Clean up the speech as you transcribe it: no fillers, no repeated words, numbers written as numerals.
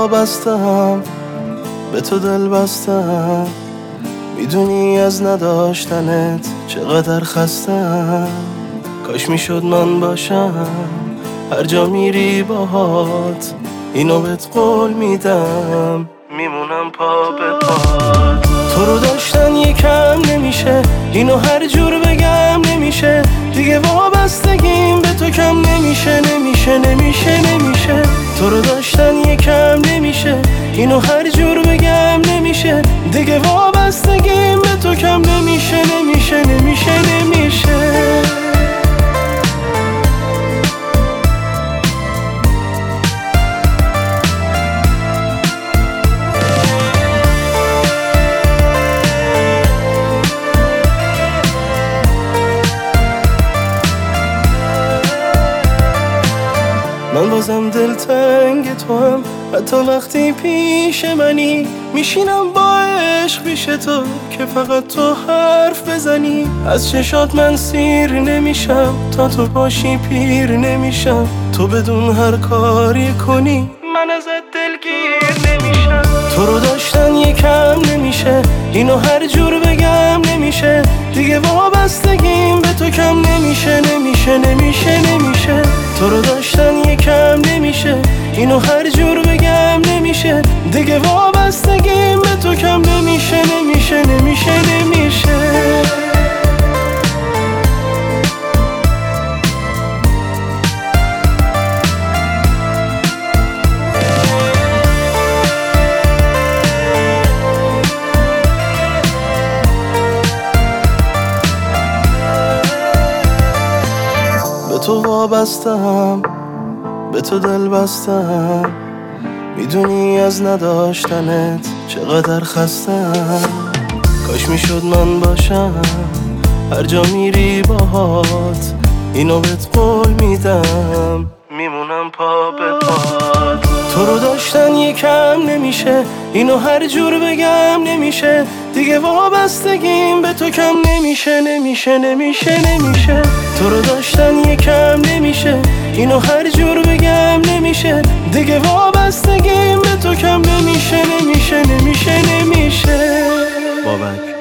وابستم، به تو دل بستم. میدونی از نداشتنت چقدر خستم. کاش میشد من باشم هر جا میری باهات. اینو بهت قول میدم، میمونم پا به پات. تو رو داشتن یکم نمیشه، اینو هر جور بگم نمیشه. دیگه وابستگیم به تو کم نمیشه، نمیشه نمیشه نمیشه. تو رو داشتن یکم نمیشه، اینو هر جور بگم نمیشه. دیگه وابستگیم به تو کم نمیشه، نمیشه نمیشه نمیشه. من بازم دلتنگ تو هم، حتی وقتی پیش منی. میشینم با عشق پیش تو که فقط تو حرف بزنی. از چشات من سیر نمیشم، تا تو باشی پیر نمیشم. تو بدون هر کاری کنی من ازت دلگیر نمیشم. تو رو داشتن یکم نمیشه، اینو هر جور بگم نمیشه. دیگه وابستگیم به تو کم نمیشه، نمیشه نمیشه نمیشه. تو رو داشتن یکم نمیشه، اینو هر جور بگم نمیشه. دیگه وابستگیم به تو کم نمیشه، نمیشه نمیشه نمیشه. به تو وابستم، به تو دل بستم. میدونی از نداشتنت چقدر خستم. کاش میشد من باشم هر جا میری باهات. اینو بهت قول میدم، میمونم پا به پات. تو رو داشتن یکم نمیشه، اینو هر جور بگم نمیشه. دیگه وابستگیم به تو کم نمیشه، نمیشه نمیشه نمیشه. تو رو داشتن یکم نمیشه، اینو هر جور بگم نمیشه. دیگه وابستگیم به تو کم نمیشه، نمیشه نمیشه نمیشه. بابک